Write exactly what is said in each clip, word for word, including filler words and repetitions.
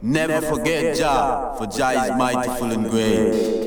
Never forget Jah, for Jah is mighty, full and great.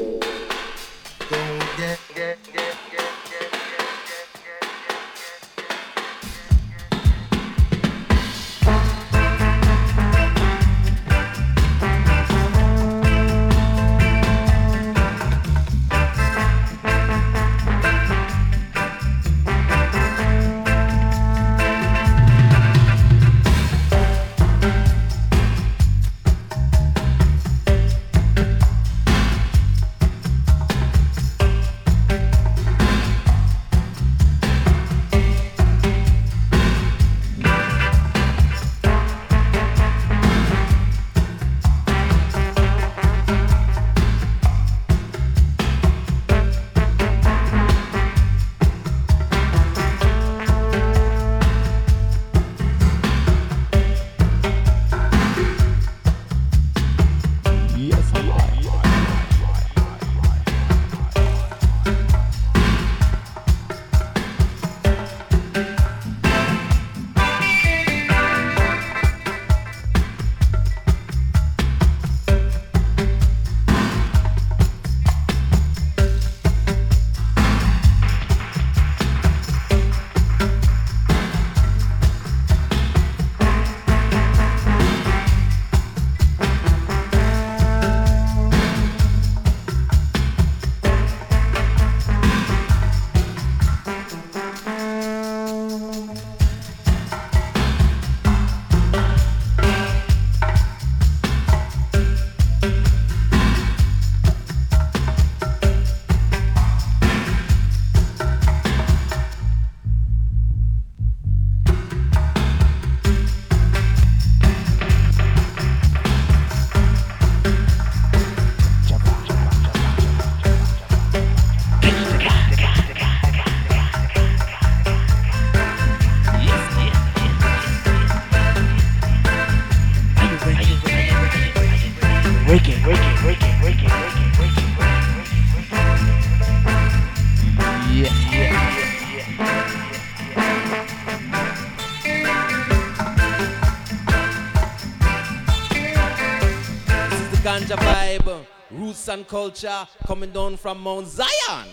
And culture coming down from Mount Zion.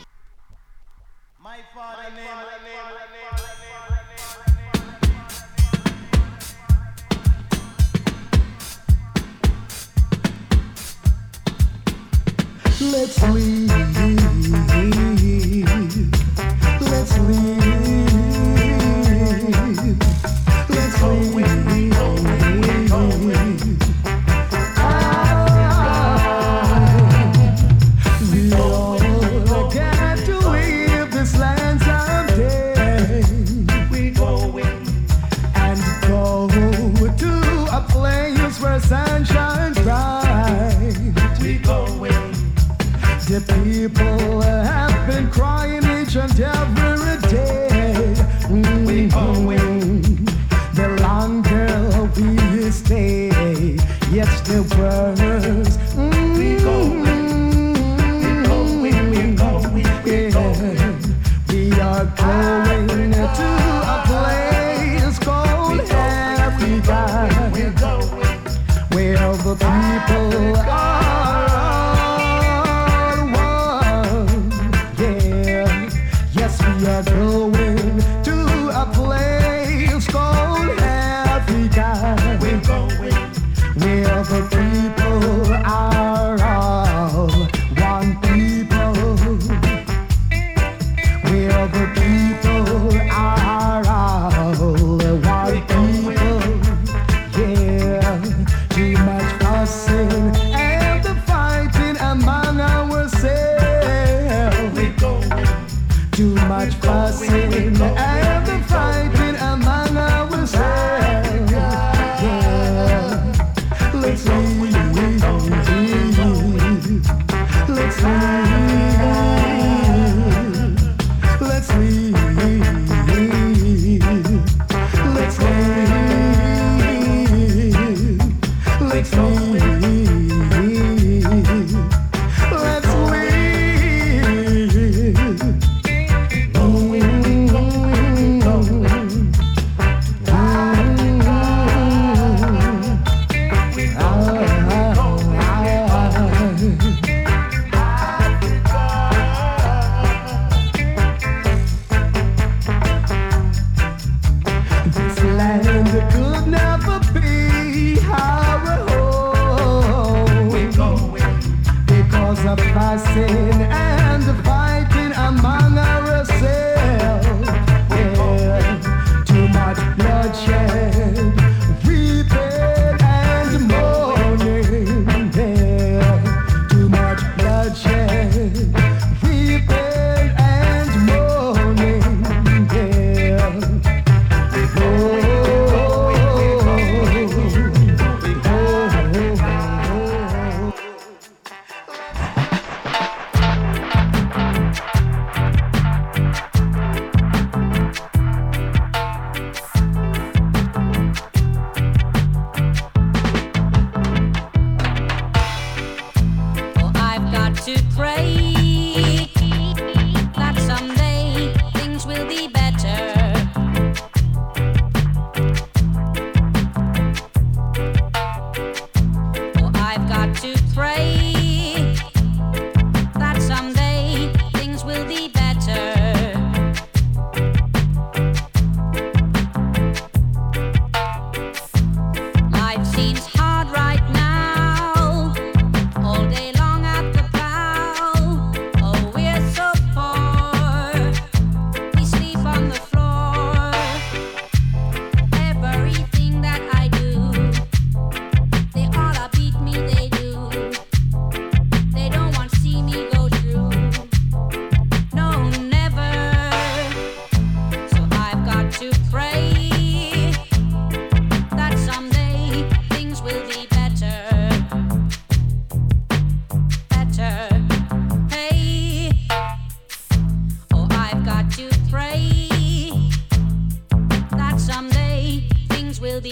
My father name, let's leave, let's leave, let's leave. Sunshine bright, we going. The people have been crying each and every day. Mm-hmm. We going. The longer we stay, yet still worse. Mm-hmm. We going. We going. We going. We going. We are going to a place called Africa. We're going. Where the people are all one, yeah. Yes, we are going to a place called Africa. We're going where the people are all one people. Where the people are all one people, yeah. Too much fussing and the fight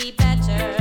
be better.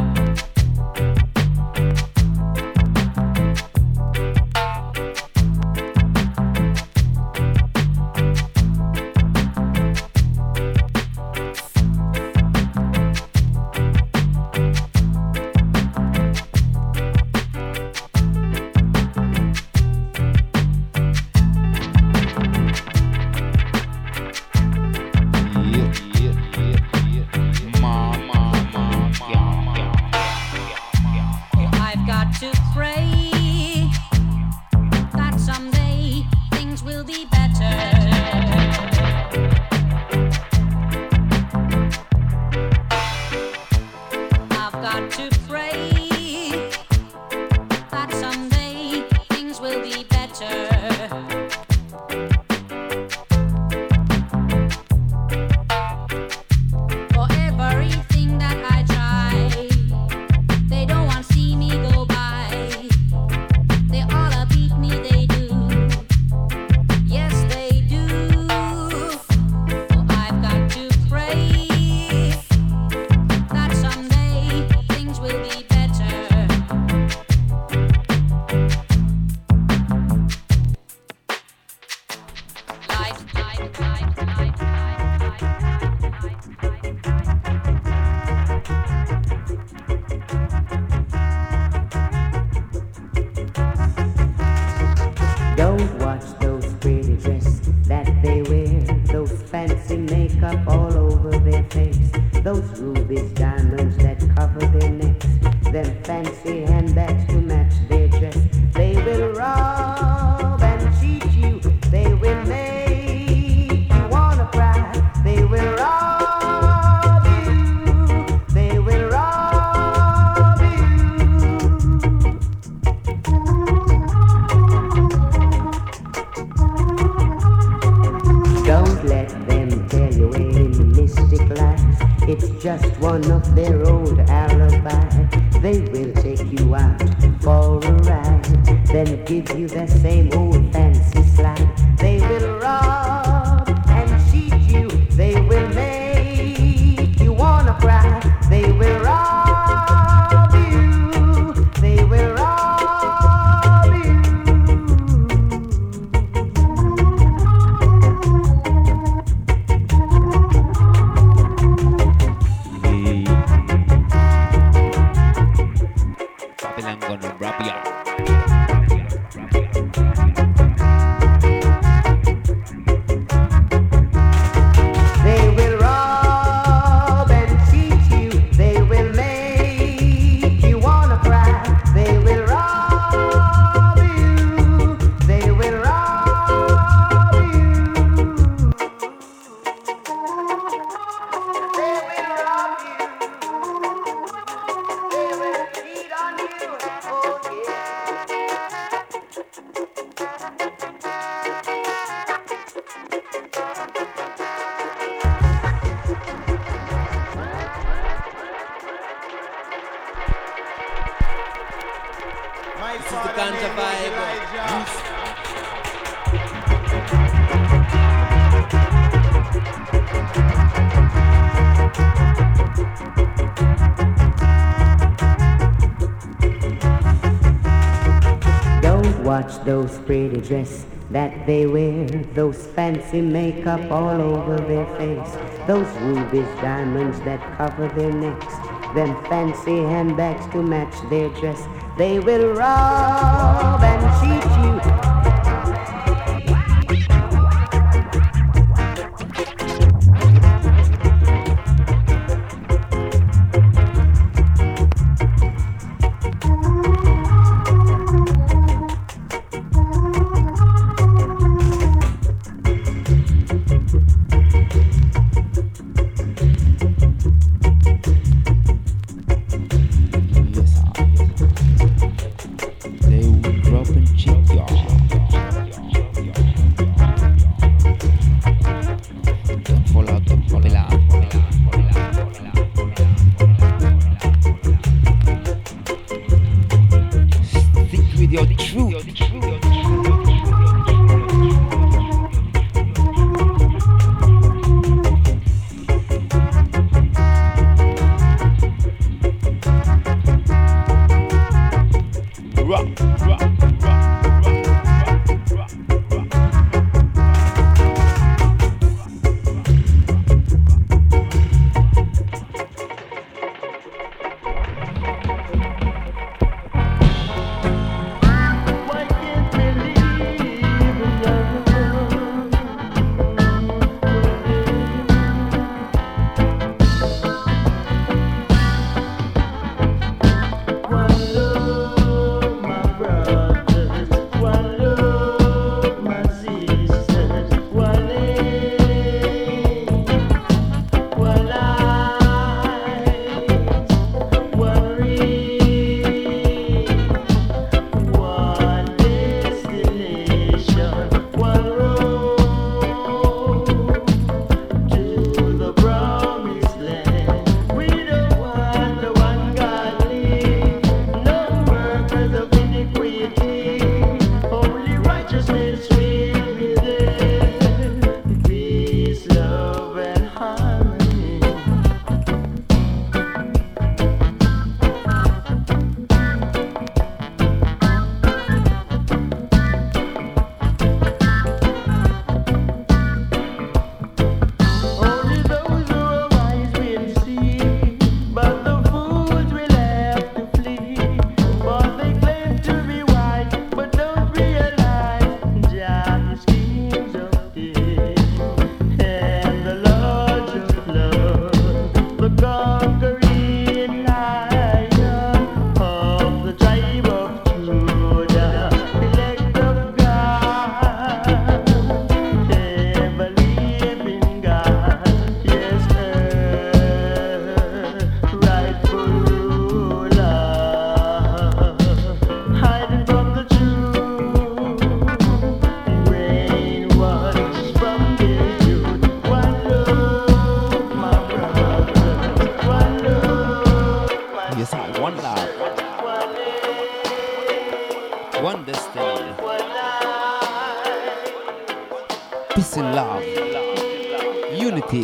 Watch those pretty dresses that they wear, those fancy makeup all over their face, those rubies, diamonds that cover their necks, them fancy handbags to match their dress. They will rob and cheat you. They will drop and cheat y'all. Yes, I one love, one destiny, peace and love, unity.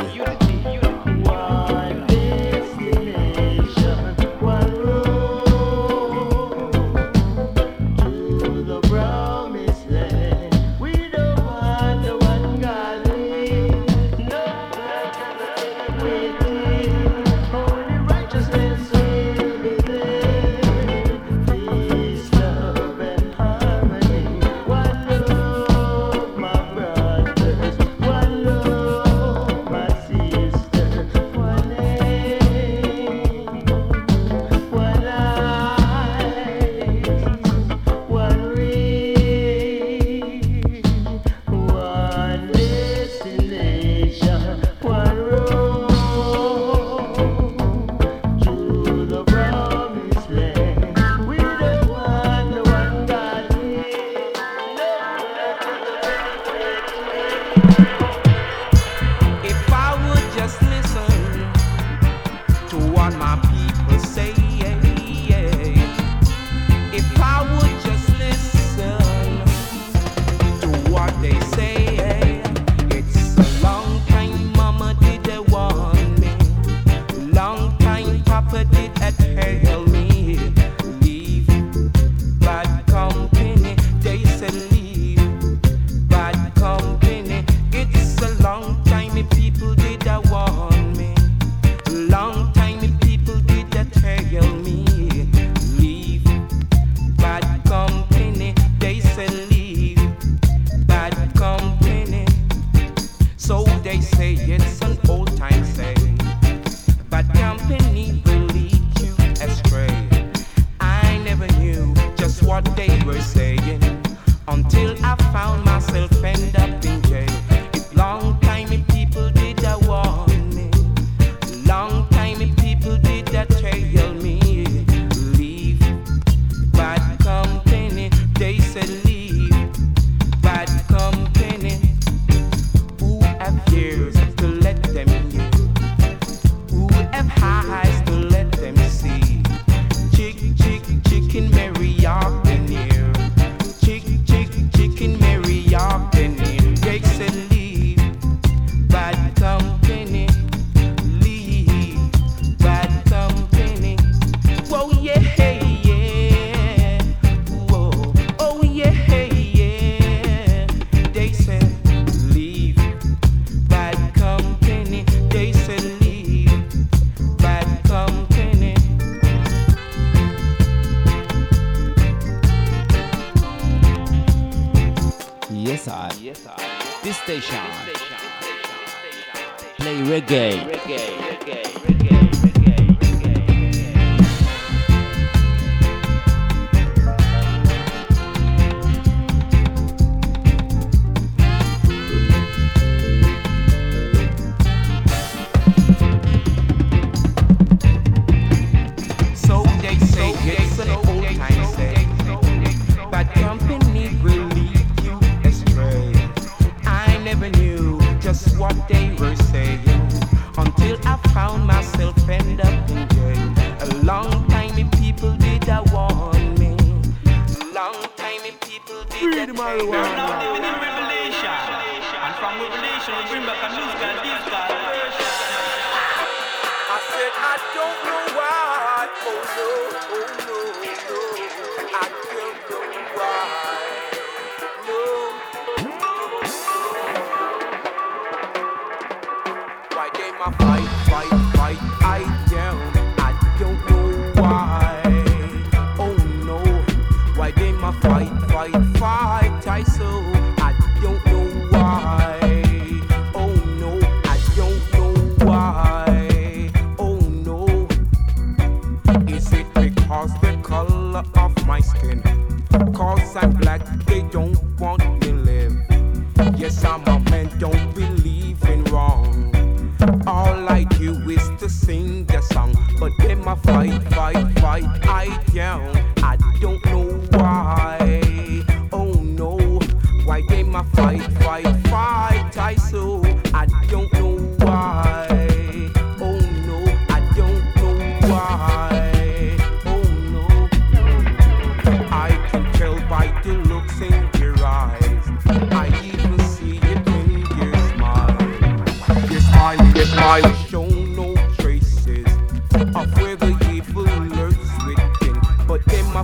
Why?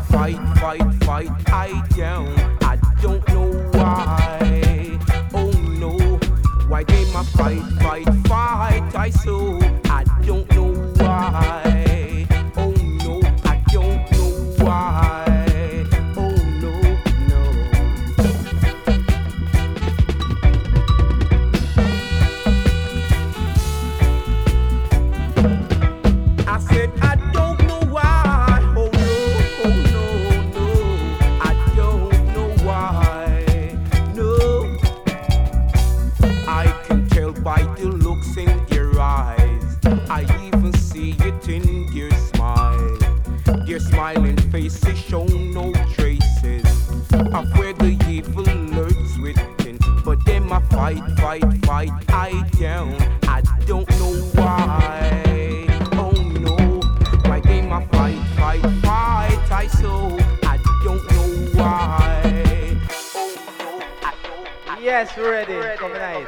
fight, fight, fight, I down. I don't know why. Oh no, why they my fight, fight, fight, I so I don't know why. Oh no, I don't know why. Oh no, no. I said I don't know why. Oh no, oh no, no. I don't know why. No. I can tell by the looks in their eyes. I even see it in their smile. Their smiling faces show no traces of where the evil lurks within. But them I fight, fight, fight, I down. I don't know why. Oh no, why them I fight, fight, fight, I so I don't know why. Oh no, I don't. I Yes, we're ready. Coming out.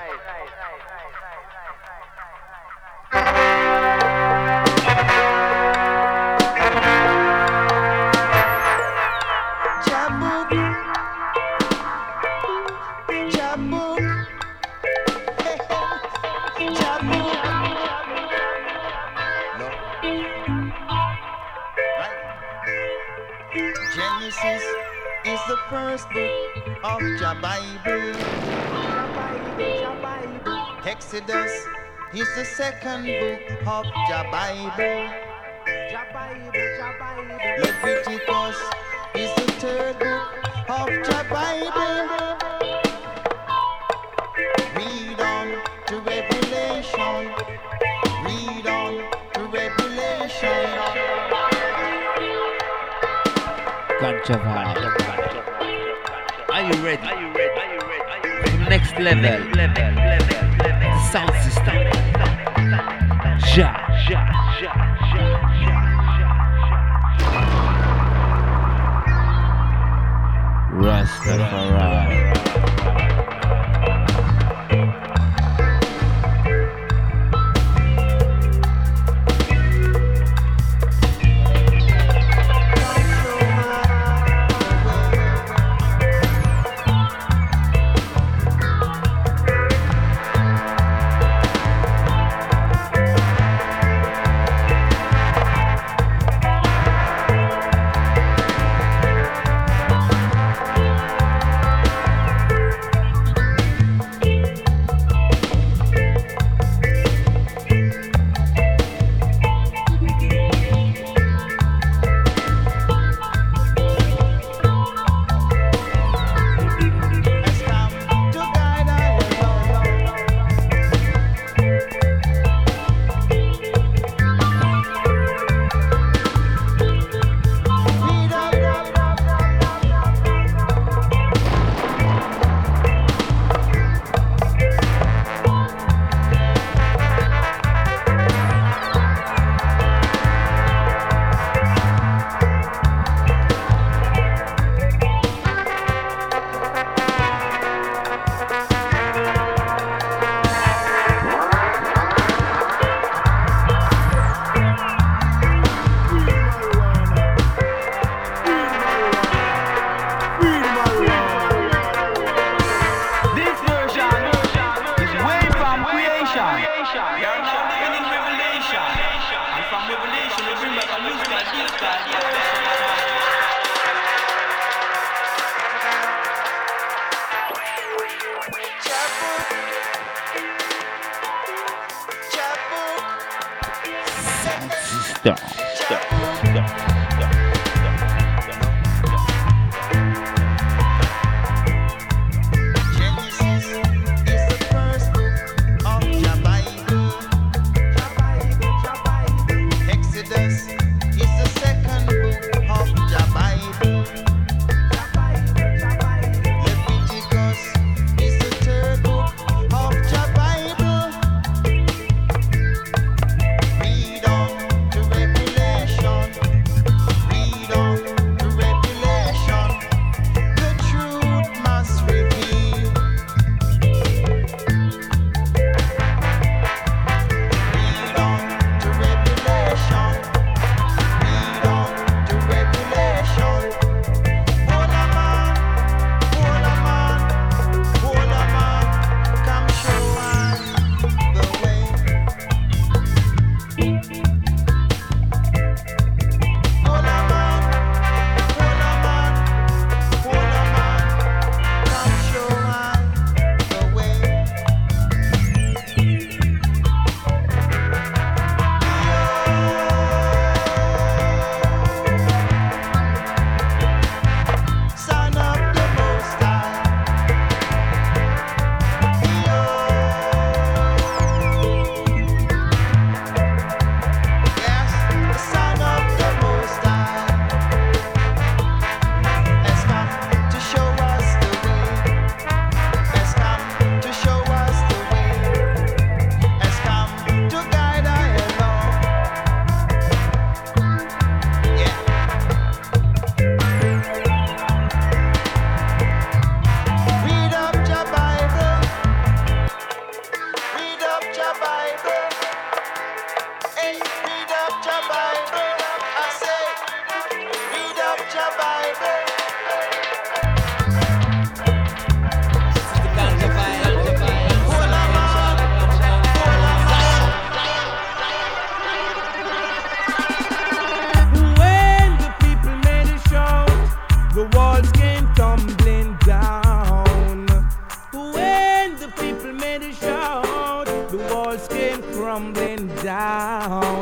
Jabuk, Jabuk, Jabuk. No. Right. Genesis is the first book of the Bible. Exodus is the second book of the Bible. Leviticus is the third book of the Bible. Read on to Revelation. Read on to Revelation. Ganja vibe. Are you ready? Are you ready? Are you ready? For the next level. Level. Level. The sound system. Ja. Ja. Ja. Ja. Rastafari.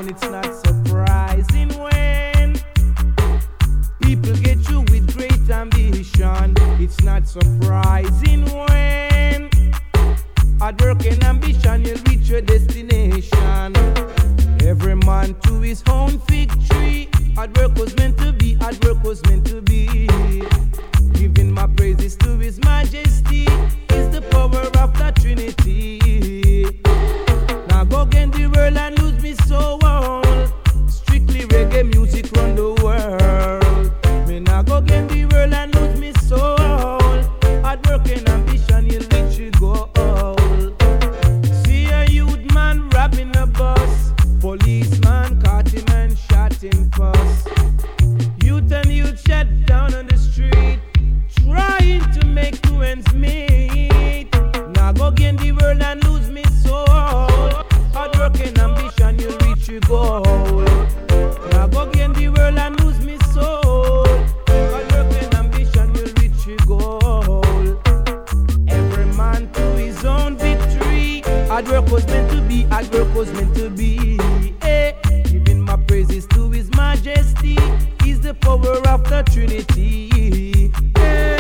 on, it's not surprising when people get you with great ambition. It's not surprising when hard work and ambition you'll reach your destination. Every man to his own fig tree. Hard work was meant to be, hard work was meant to be. Giving my praises to His Majesty is the power of the Trinity. Now go gain the world and lose me soul. Strictly reggae music run the world. Me now go gain the world and lose me soul. Hard work and ambition you'll reach your goal. See a youth man robbing a bus. Policeman caught him and shot him first. Youth and youth shut down on the street, trying to make two ends meet. Now go gain the world and lose me soul. Hard work and ambition you'll reach your goal. Now go gain the world and lose me soul. Hard work and ambition you'll reach your goal. Every man to his own victory. Hard work was meant to be, hard work was meant to be. Hey, giving my praises to His Majesty is the power of the Trinity. Hey,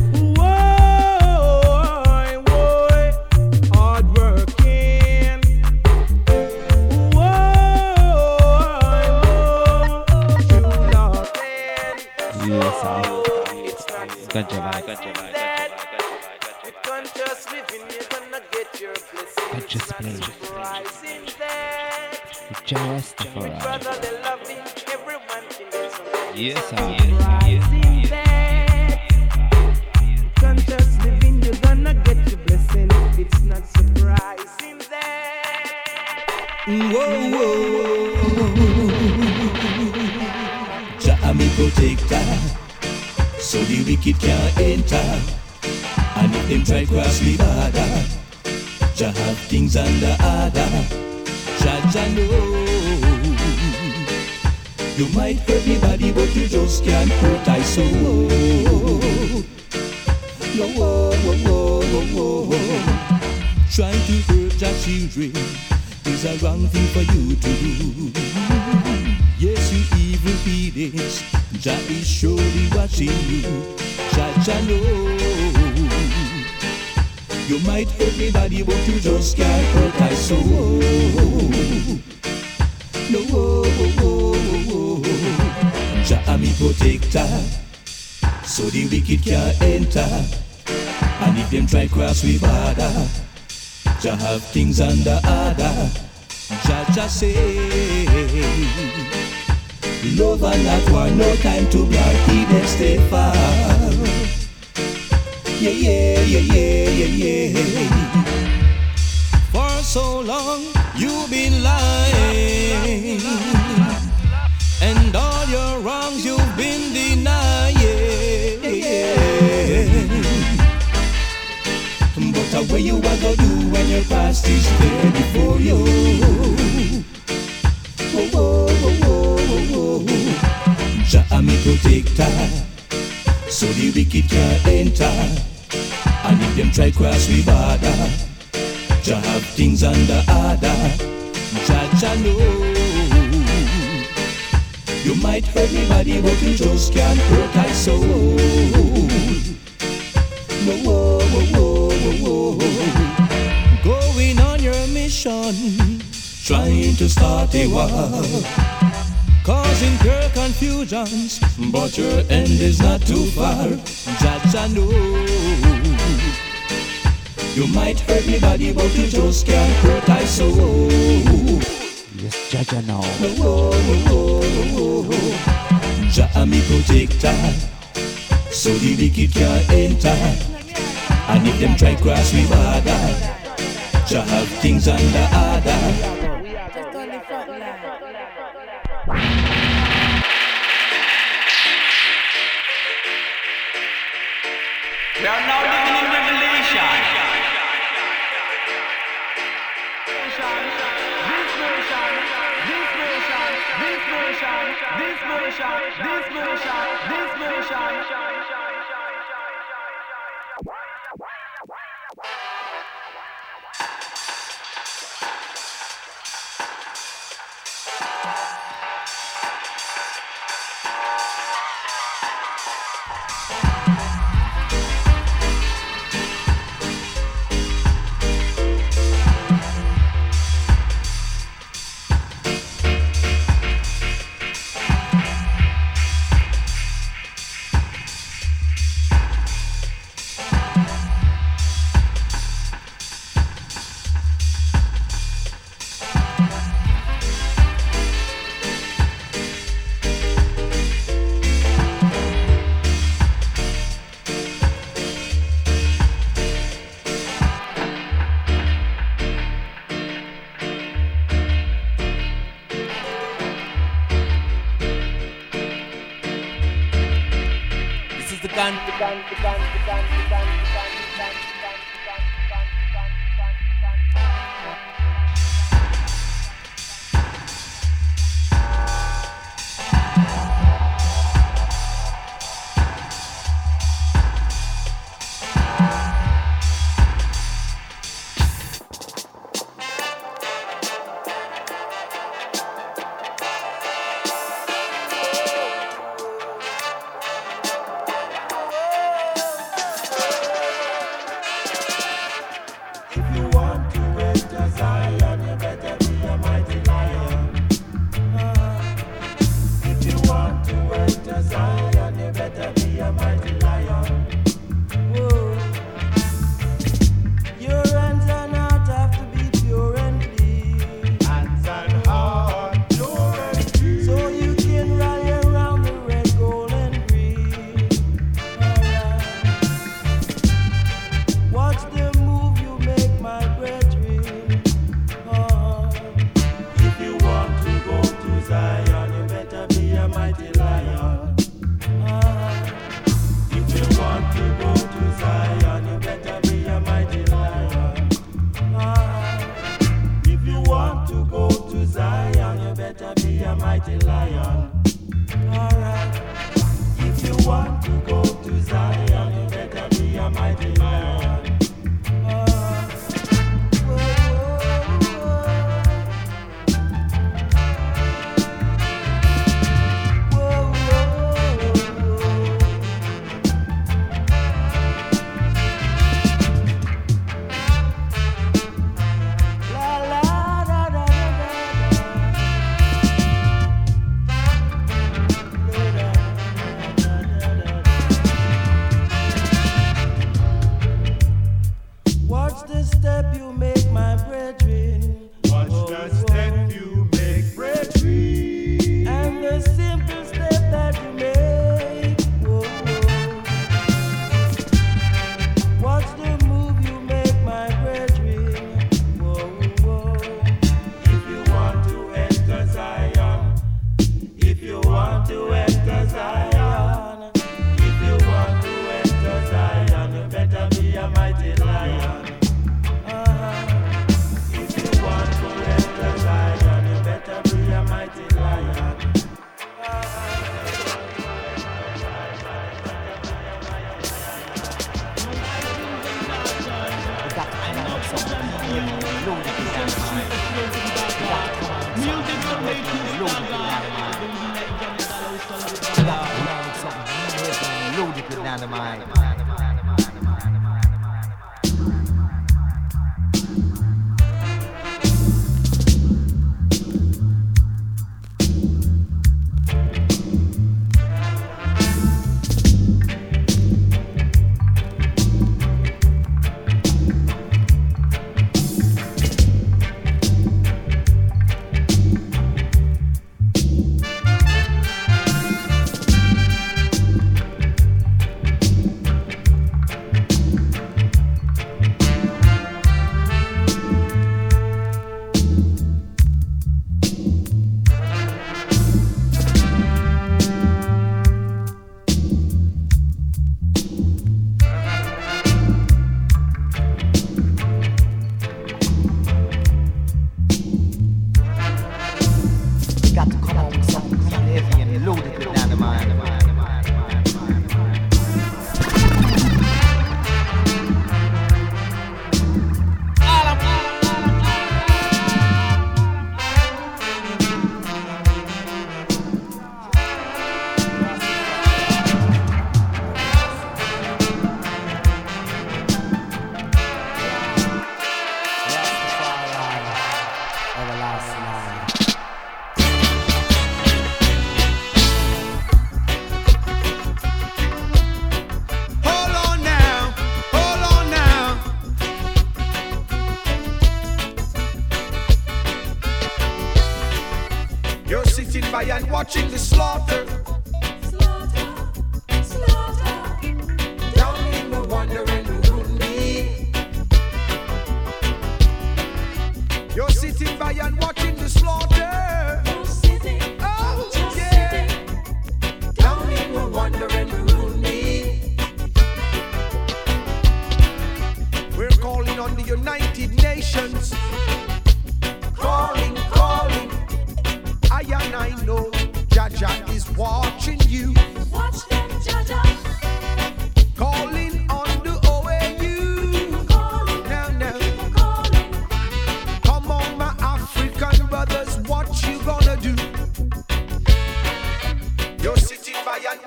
whoa, whoa, hard working. Whoa, whoa, true love. Yes, I. It's not Ganja vibe, ganja vibe, that. ganja With conscious living, you're gonna get your blessing. Ganja It's not splendid. surprising that. Just With for brother they loving, everyone can get some. Yes, I. Surprising that. Conscious living, you're gonna get your blessing. It's not surprising that. Whoa, whoa. Jah a me protector, so the wicked can't enter. And if them try cross me border, Jah have things under order. Jah Jah know. You might hurt me body, but you just can't hurt I soul. No, whoa, whoa, whoa, whoa, whoa. Trying to hurt your children is a wrong thing for you to do. Yes, you evil heathens, Jah is surely watching you. Jah Jah know. You might hurt me body, but you just can't hurt my soul. No, whoa, whoa, whoa, whoa. Jah a me protector, so the wicked can't enter. And if them try cross we border, Jah have things under order. Jah Jah say, love and not war, no time to block, keep them stay far. Yeah, yeah, yeah, yeah, yeah, yeah. For so long you've been lying, and all your wrongs you've been denying. But what you are gonna do when your past is there before you? Oh, oh, oh, oh, oh, oh. Jah a me protector, so the wicked can't enter. And if them try cross we border, Jah have things under order. Jah Jah know. You might hurt me body, but you just can't hurt my soul. No, whoa, whoa, whoa, whoa. Going on your mission, trying to start a war, causing pure confusions, but your end is not too far. Jah Jah know. You might hurt me body, but you just can't hurt my soul. Yes, Jah Jah now. Oh, oh, oh, oh. Jah a me protector, so the wicked can't enter. And if them try cross we border, Jah have things under order. We are now living in revelation. This nation, this nation, this nation, this nation, this nation, this nation. African.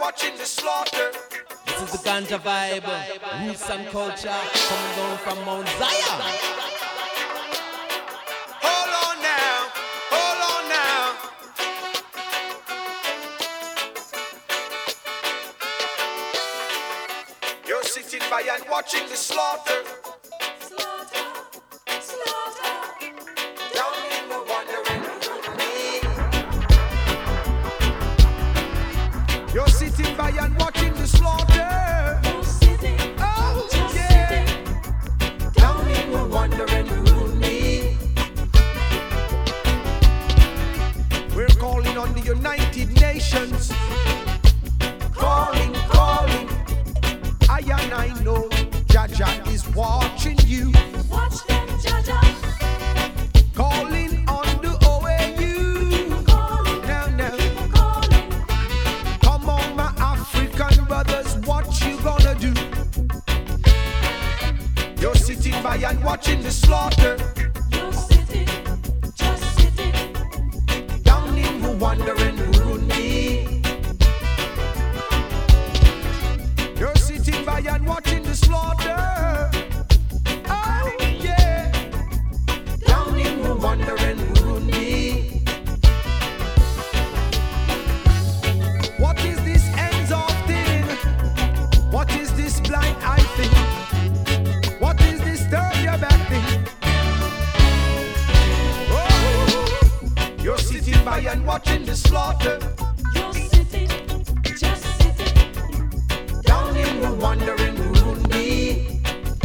watching the slaughter. This is the ganja vibe, roots and culture coming down from Mount Zion. Hold on now, hold on now. You're sitting by and watching the slaughter. Slaughter, slaughter. Down in the wandering me. You're sitting by and watching the slaughter. You're sitting, oh, just yeah. Sitting. Down in the wandering me. We're calling on the United Nations. Calling, calling. I and I know Jaja is watching you. Watch them, Jaja. Calling on the O A U. Calling, now, now. Calling. Come on, my African brothers, what you gonna do? You're sitting by and watching the slaughter. You're sitting, just sitting. Down in Rwanda and Burundi. You're sitting by and watching the slaughter. Oh, yeah. Down in Rwanda and Burundi. What is this ends of thing? What is this blind eye thing? What is this turn your back thing? Oh, you're sitting by and watching the slaughter. You're sitting, just sitting. Down in Rwanda and Burundi.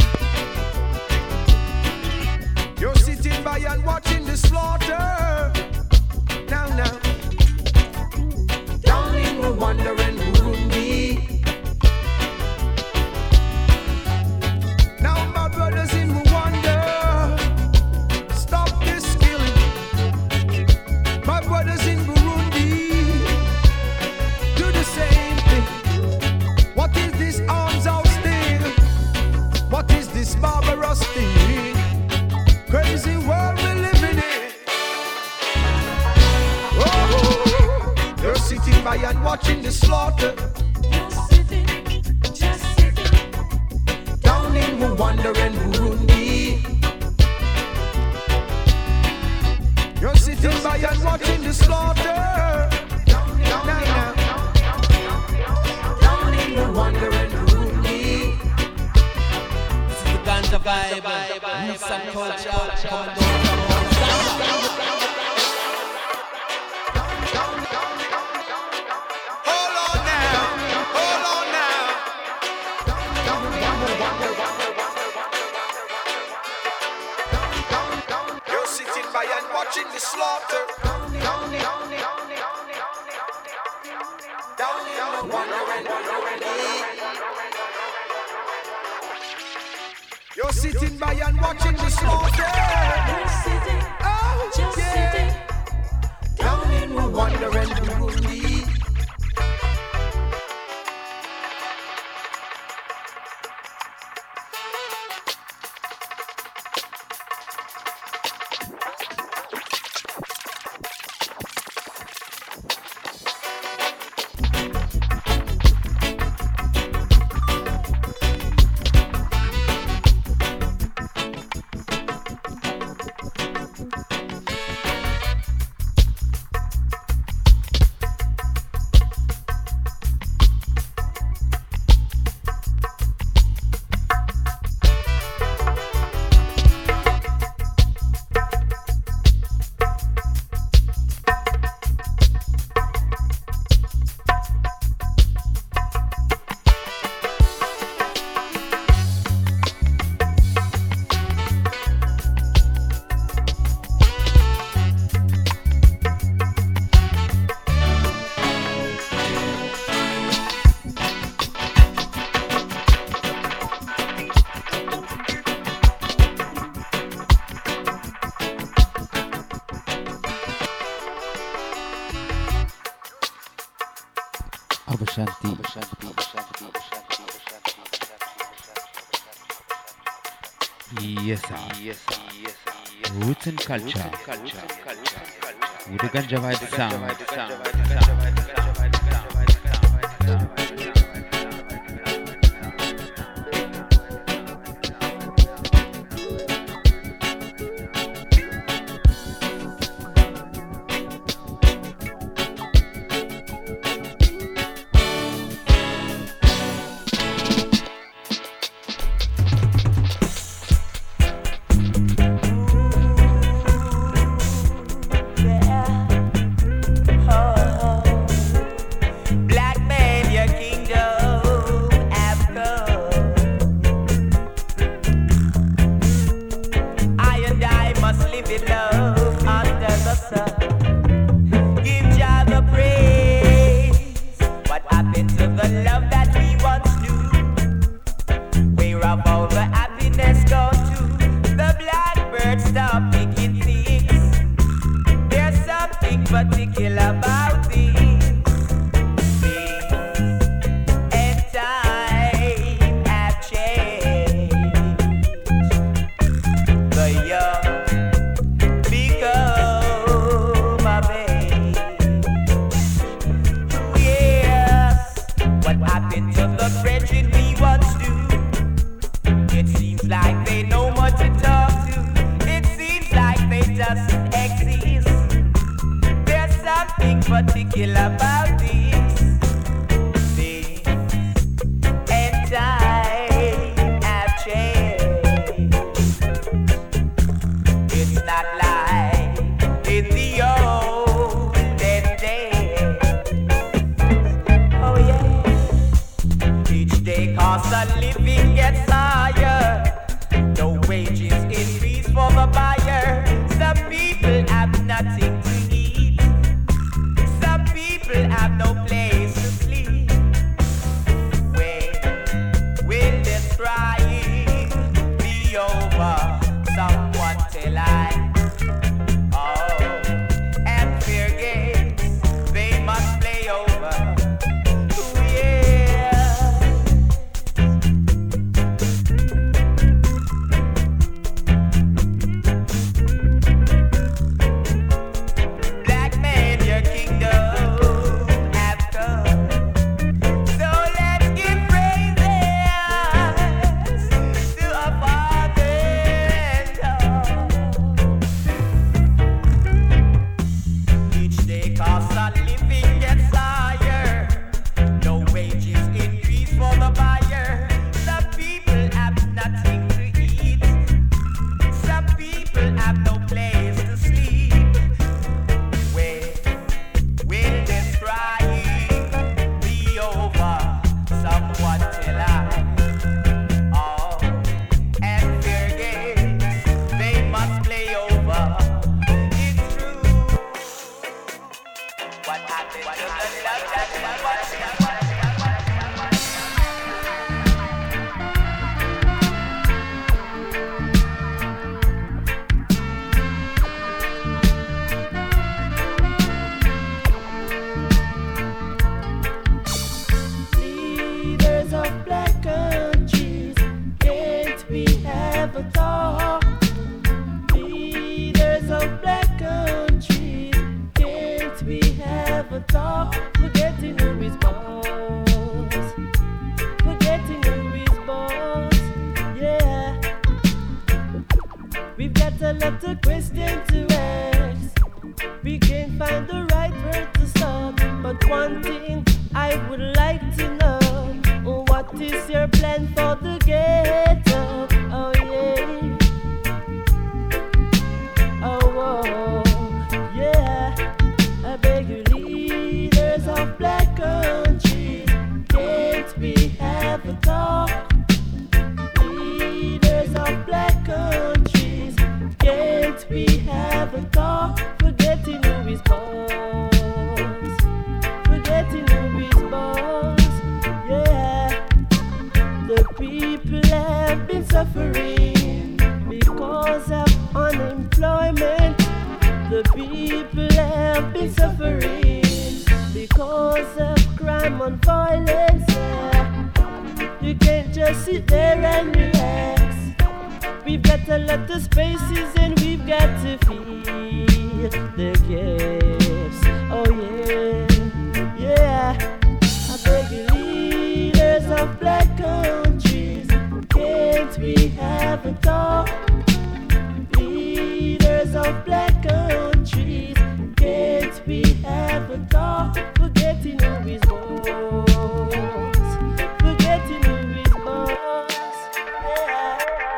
You're sitting by and watching the slaughter. Now, now. Down in Rwanda and Burundi. Now, my brothers in Rwanda, stop this killing. My brothers in Burundi, do the same thing. What is this arms house thing? What is this barbarous thing? Crazy world we living in. Oh, you're sitting by and watching the slaughter. You're sitting, just sitting. Down in Rwanda and Burundi. You're sitting by and watching the slaughter. Down, down, down. Down in Rwanda and Burundi. This is the ganja vibe, roots and culture coming down from Mount Zion. Hold on now, hold on now. You're sitting by and watching the slaughter. Down in the wonder and Burundi. You're sitting by and watching the slaughter. You're sitting, oh, just yeah. Sitting. Down in Rwanda and Burundi. Abashanti. Yes, sir. Yes, sir. Yes, sir. Roots and culture. With the Ganja Vibe sound. of living gets higher. The wages increase for the buyer. Some people have nothing to eat. Some people have no place to sleep. When will this crying be over? Someone tell I. Oh, and fear games they must play over. Ooh, yeah. Black man, your kingdom have come. So let's give praises to our Father and Lord. Each day cost of living gets higher. No wages increase for the buyer. Some people have nothing to eat. Some people have no place to sleep. When will this crying be over? Someone tell I. Oh, and fear games they must play over. It's true. What happened? What happened? What happened? What happened? Leaders of black countries, can't we have a talk? Leaders of black countries, can't we have a talk? Forgetting who is boss, forgetting who is boss, yeah. We've got a lot of questions to ask. We can't find the right word to start. But one thing I would like to know, what is your plan for the ghetto? Oh yeah. Oh, oh yeah. I beg you, leaders of black countries, can't we have a talk? Leaders of black countries, can't we have a talk? Forgetting who is boss, forgetting who is boss, yeah. The people have been suffering because of unemployment. The people have been suffering because of crime and violence, yeah. You can't just sit there and relax. We've got a lot of spaces and we've got to fill the gaps. Oh yeah, yeah. I beg you, leaders of black countries, can't we have a talk? Leaders of black countries, can't we have a talk? Forgetting who is boss, forgetting who is boss, yeah.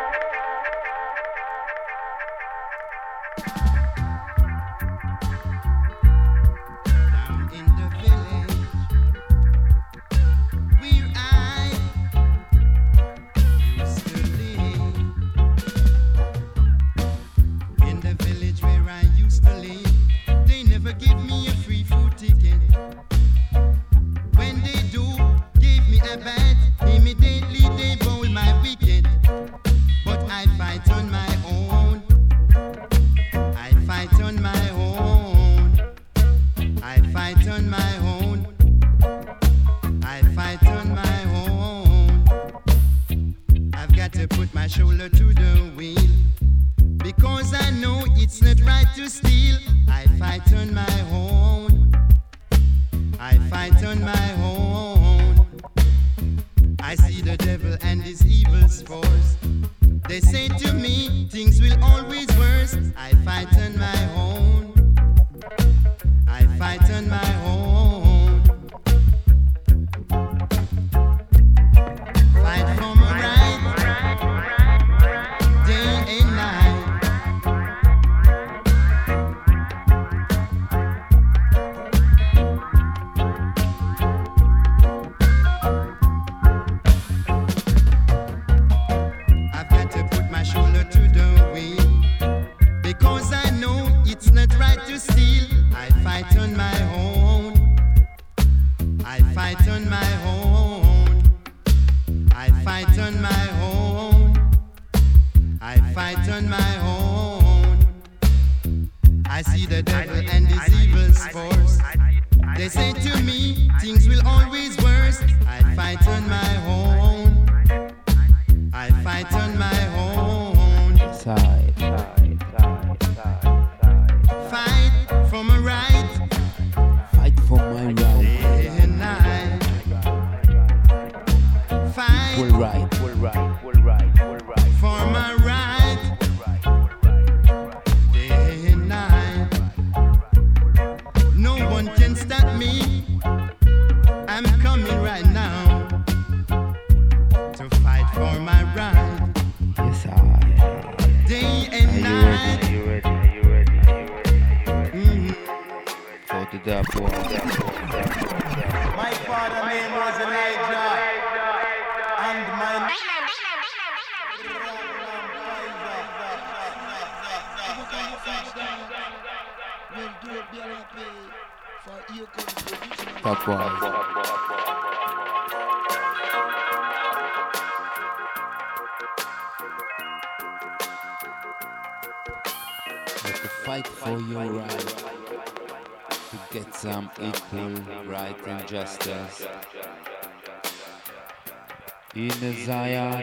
Down in the village where I used to live, in the village where I used to live, they never give me a free food ticket. When they do, give me a bad, immediately they bowl my wicket. But I fight on my own, I fight on my own, I fight on my own, I fight on my own. I've got to put my shoulder to the wheel, because I know it's not right to steal. I fight on my own, I fight on my own. I see the devil and his evil spores. They say to me, things will always worse. I fight on my own, I fight on my own. Fight for my right, day and night. on my own. I fight on my own. I fight on my own. I see the devil and his evil's force. They say to me, things will always worse. I fight on my own. I fight on my own. Side, side, side, side, side. Fight for my right. Fight for my right. Day and night. Fight. Full right, full right, full right, full right. For my right. Day and night. No one can stop me. I'm coming right now to fight for my right. Yes, I. Day and Are night. you ready? Are you ready? Are you ready? Are you ready? Mm. For the dub boy. My father's name was Elijah, and my Top boy. You have to fight for your right to get some equal right and justice in Zion.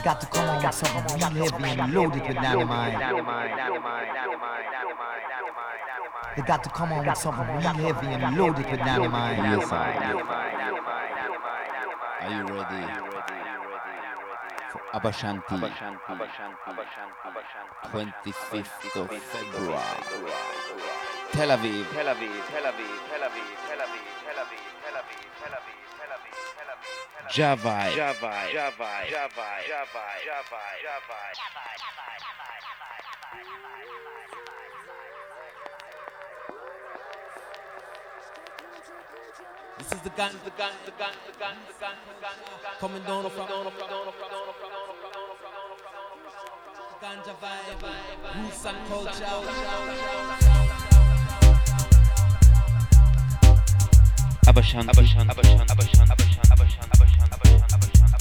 They got to come on with something real heavy and loaded with dynamite. They got to come on with something real heavy and loaded with dynamite. Yes, sir. Are you ready? For Abashanti, twenty-fifth of February, Tel Aviv, Tel Aviv, Tel Aviv, Tel Aviv, Tel Aviv, Tel Aviv, Tel Aviv, Tel Aviv, Tel Aviv, Tel Aviv, Tel Aviv, Javai, Javai, Javai, Javai, Javai, Javai, Javai. This is the gun, the gun, the gun, the gun, the gun, the gun, coming down from ganja vibe, roots and culture. Abashan, Abashan, Abashan, Abashan, Abashan, Abashan, Abashan, Abashan,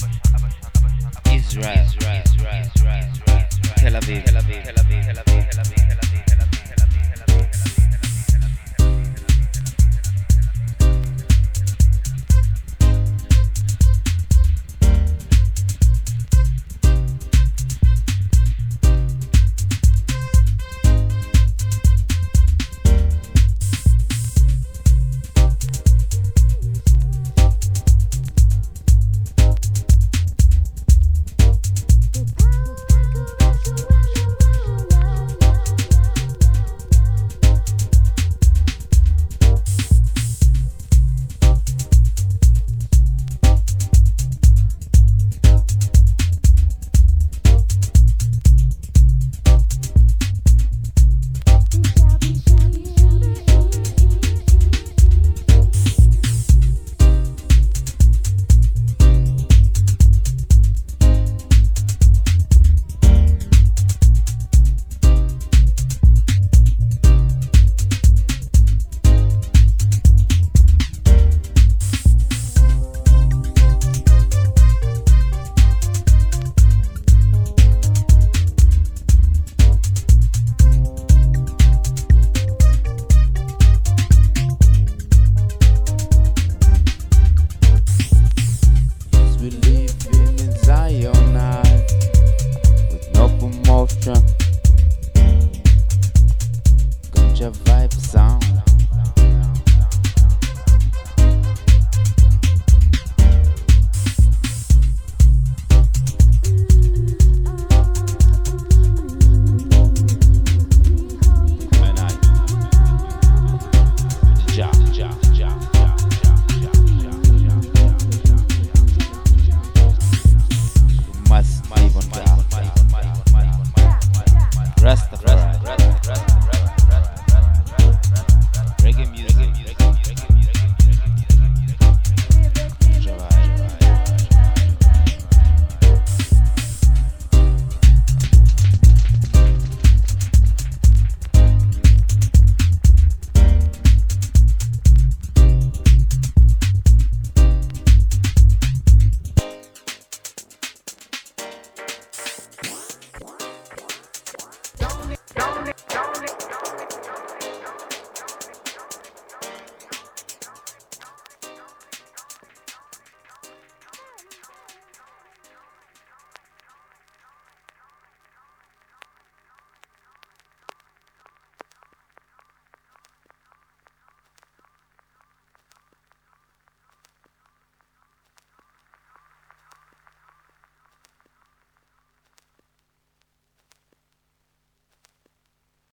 Abashan, Israel, Israel, Israel, Tel Aviv, Tel Aviv, Tel Aviv, Tel Aviv, Tel Aviv, Tel Aviv.